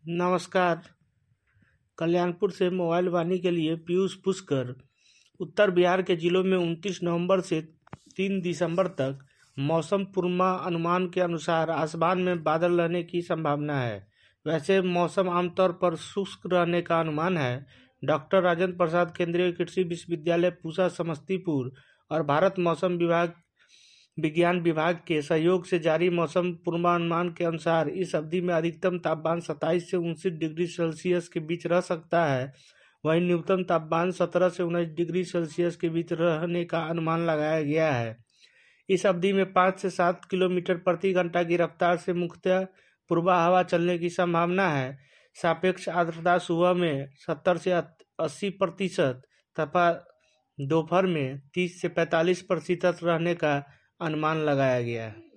नमस्कार। कल्याणपुर से मोबाइल वाणी के लिए पीयूष पुष्कर। उत्तर बिहार के जिलों में 29 नवंबर से 3 दिसंबर तक मौसम पूर्वानुमान के अनुसार आसमान में बादल रहने की संभावना है। वैसे मौसम आमतौर पर शुष्क रहने का अनुमान है। डॉक्टर राजेंद्र प्रसाद केंद्रीय कृषि विश्वविद्यालय पूसा समस्तीपुर और भारत मौसम विज्ञान विभाग के सहयोग से जारी मौसम पूर्वानुमान के अनुसार इस अवधि में अधिकतम तापमान 27 से 29 डिग्री सेल्सियस के बीच रह सकता है। वहीं न्यूनतम तापमान 17 से 19 डिग्री सेल्सियस के बीच रहने का अनुमान लगाया गया है। इस अवधि में 5 से 7 किलोमीटर प्रति घंटा की रफ्तार से मुख्यतः पूर्वा हवा चलने की संभावना है। सापेक्ष आर्द्रता सुबह में 70 से 80% तथा दोपहर में 30 से 45% रहने का अनुमान लगाया गया है।